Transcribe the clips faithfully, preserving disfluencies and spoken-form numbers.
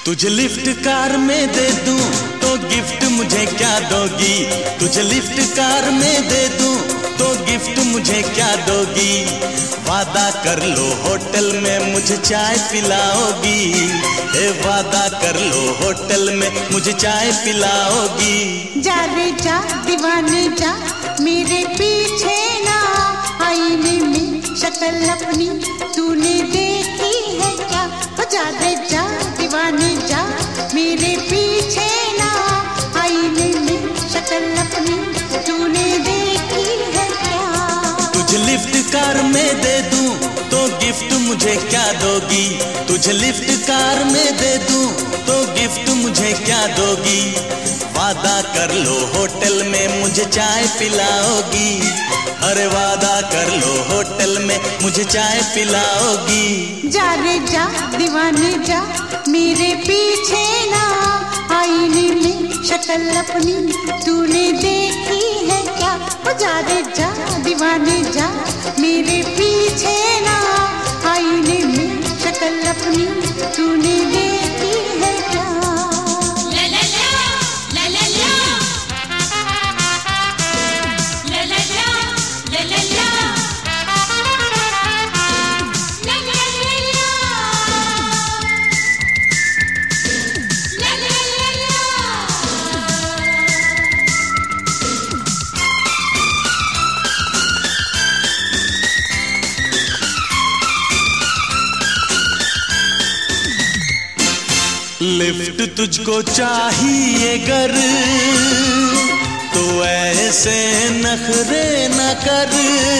तुझे lift car में दे दूं तो गिफ्ट मुझे क्या दोगी? तुझे लिफ्ट कार में दे दूं तो गिफ्ट मुझे क्या दोगी? वादा कर लो होटल में मुझे चाय पिलाओगी। ए वादा कर लो होटल में मुझे चाय पिलाओगी। जा रे जा दीवाने जा मेरे पीछे ना, आईने में शक्ल अपनी तूने देखी है क्या? हो जा रे जा दीवाने जा मेरे पीछे ना, आईने में शक्ल अपनी तूने देखी है क्या? तुझे लिफ्ट कार में दे दूं तो गिफ्ट मुझे क्या दोगी? तुझे लिफ्ट कार में दे दूं तो गिफ्ट मुझे क्या दोगी? वादा कर लो होटल में मुझे चाय पिलाओगी। अरे वादा कर लो होटल में मुझे चाय पिलाओगी। जा रे जा दीवाने जा मेरे पीछे ना, आईने में शक्ल अपनी तूने देखी है क्या? हो जा रे जा दीवाने जा मेरे पीछे ना, आईने में शक्ल अपनी तूने देखी है क्या? लिफ्ट तुझको चाहिए गर तो ऐसे नखरे न कर,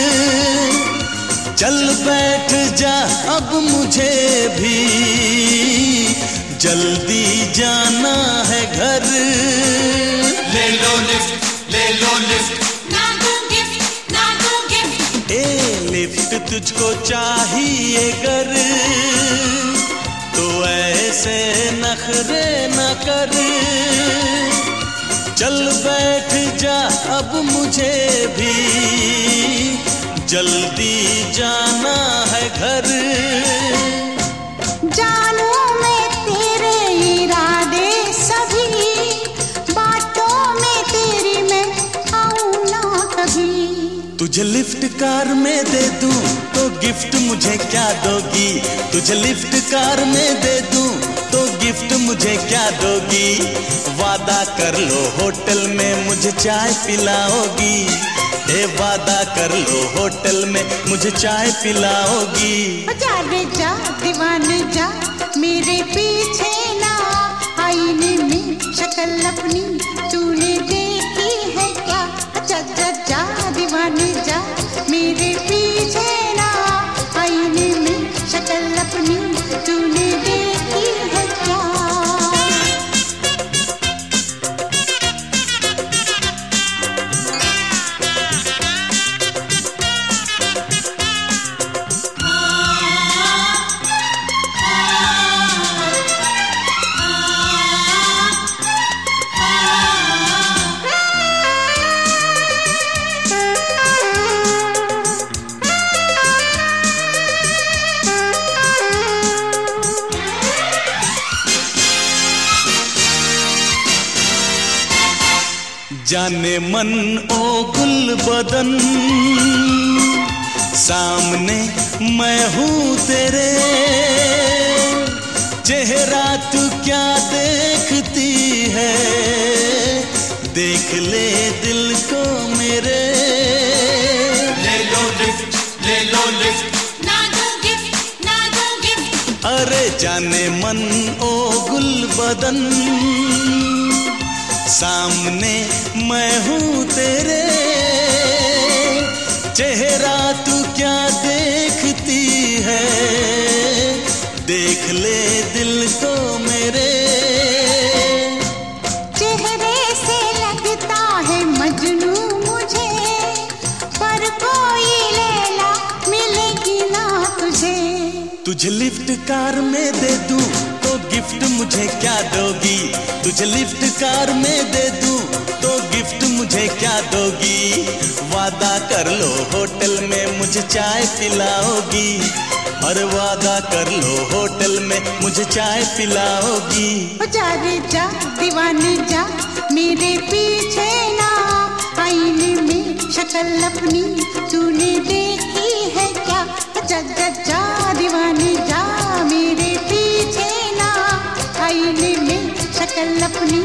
चल बैठ जा अब मुझे भी जल्दी जाना है घर। ले लो लिफ्ट ले लो लिफ्ट, ना दूं गिफ्ट ना दूं गिफ्ट। ए लिफ्ट तुझको चाहिए गर तो ऐसे नखरे न कर, चल बैठ जा अब मुझे भी जल्दी जाना है घर। जानू मैं तेरे इरादे सभी, बातों में तेरी मैं आऊं ना कभी। तुझे लिफ्ट कार में दे दूं तो गिफ्ट मुझे क्या दोगी? तुझे लिफ्ट कार में दे दूं तो गिफ्ट मुझे क्या दोगी? वादा कर लो होटल में मुझे चाय पिलाओगी। ए वादा कर लो होटल में मुझे चाय पिलाओगी। जा रे जा दीवाने जा मेरे पीछे ना, आईने में शक्ल अपनी तूने देखी है क्या? जा जा जा दीवाने जा मेरे पीछे ना, आईने में शक्ल अपनी तूने देखी है क्या? जाने मन ओ गुल बदन सामने मैं हूँ तेरे, चेहरा तू क्या देखती है? देख ले दिल को मेरे। ले लो लिफ्ट ले लो लिफ्ट, ना दूं गिफ्ट ना दूं गिफ्ट। अरे जाने मन ओ गुल बदन सामने मैं हूँ तेरे, चेहरा तू क्या देखती है? देख ले दिल को मेरे। चेहरे से लगता है मजनू मुझे, पर कोई लैला मिलेगी ना तुझे। तुझे लिफ्ट कार में दे दूं तो गिफ्ट मुझे क्या दोगी? तुझे लिफ्ट कार में दे दूं तो गिफ्ट मुझे क्या दोगी? वादा कर लो होटल में मुझे चाय पिलाओगी। और वादा कर लो होटल में मुझे चाय पिलाओगी। ओ जा रे जा दीवाने जा मेरे पीछे ना, आईने में शक्ल अपनी तूने देखी है क्या? जा जा जा दीवाने जा मेरे पीछे ना, आईने में शक्ल अपनी